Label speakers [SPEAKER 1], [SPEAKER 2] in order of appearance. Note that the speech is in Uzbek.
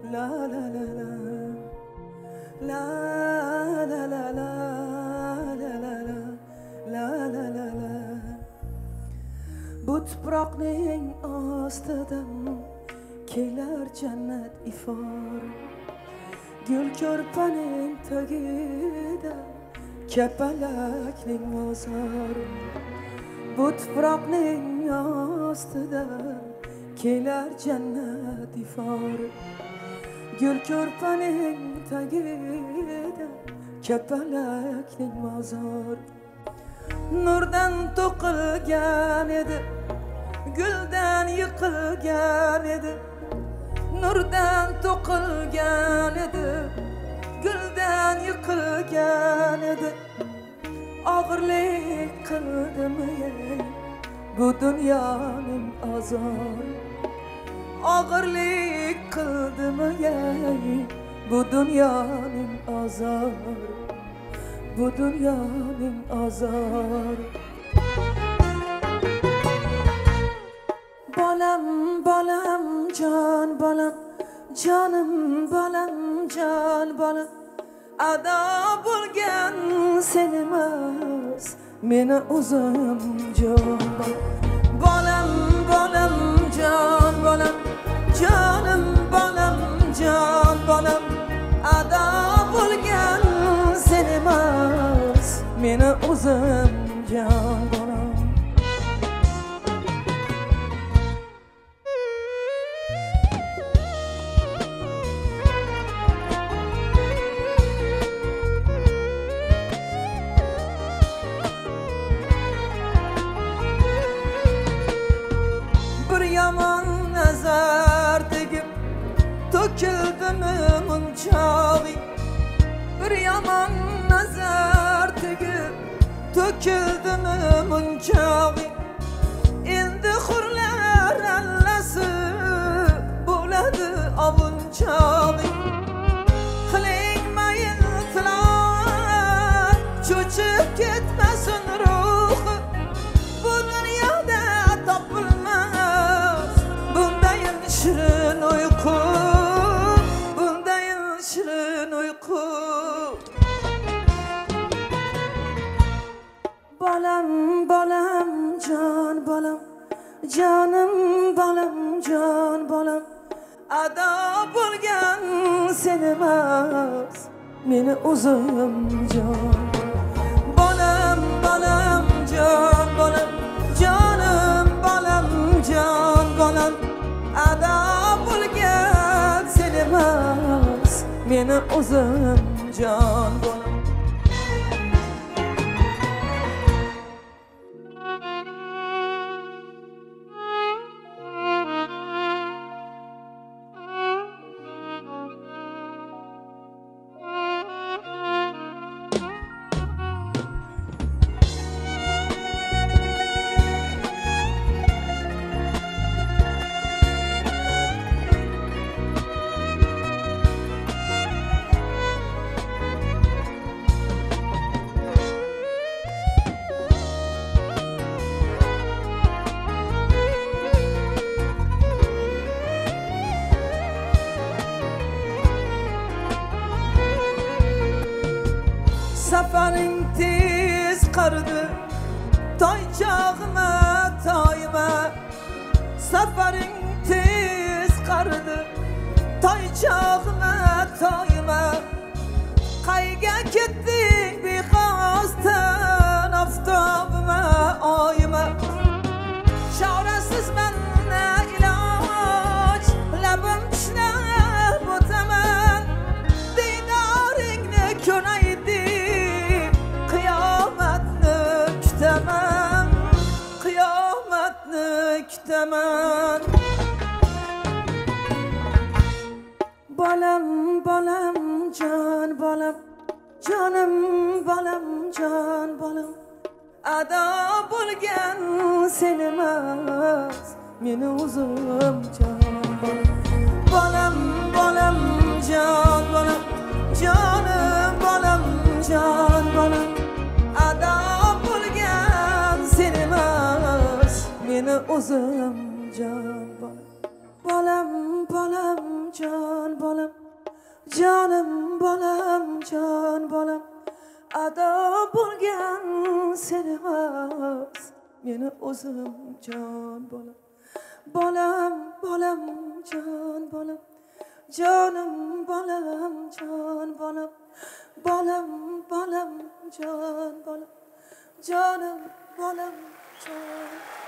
[SPEAKER 1] La la la la la la la la la la la la la. Bu tuproqning ostidan kelar jannat ifor. Gul ko'rpaning tagida kapalakning mozor. Bu tuproqning ostidan kelar jannat ifor. Gül ko'rpaning tagida kapalakning mozor. Nurdan to'qilgan edi, guldan yiqilgan edi. Nurdan to'qilgan edi, guldan yiqilgan edi. Og'irlik qildimi bu dunyoning azori? Og'irlik qildimi bu dunyoning azori? Bu dunyoning azori. Bolam, bolam, jon bolam, jonim bolam, jon bolam. Ado bo'lgan sen emas, meni o'zim jon bolam. Bolam, bolam, jon bolam, jonim bolam, jon bolam. Ado bo'lgan sen emas, meni o'zim jon bolam. Yaman nazar tegib to'kildimi munchog'i? Bir yaman nazar tegib to'kildimi munchog'i? Endi hurlar allasi bo'ladi ovunchog'i. Qiling mayin tilovat, cho'chib ketmasin ruhi. Bu dunyoda topilmas bundayin shirin uyqu, bundayin shirin uyqu. Bolam, bolam, jon bolam, jonim bolam, jon bolam. Ado bo'lgan sen emas, meni o'zim jon. Bolam, bolam, jon bolam, jonim bolam, jon bolam. Ado bo'lgan sen emas, meni o'zim jon bolam. Safaring tez qardi, toychog'ima toyima. Safaring tez qardi, toychog'ima toyima. Qayga ketding bexosdan oftobima oyima. Chorasiz menda iloj, labim tishlab o'taman. Diydoringni ko'ray kutaman. Bolam, bolam, jon bolam, jonim bolam, jon bolam. Ado bo'lgan sen emas, meni o'zim jon bolam. Bolam, bolam, jon bolam, jonim bolam, jon bolam. Ado bo'lgan sen emas, meni o'zim jon bolam. bolam bolam jon bolam jonim bolam jon bolam ado bo'lgan seni emas meni o'zim jon bolam bolam bolam jon bolam jonim bolam jon bolam bolam bolam jon bolam jonim bolam jon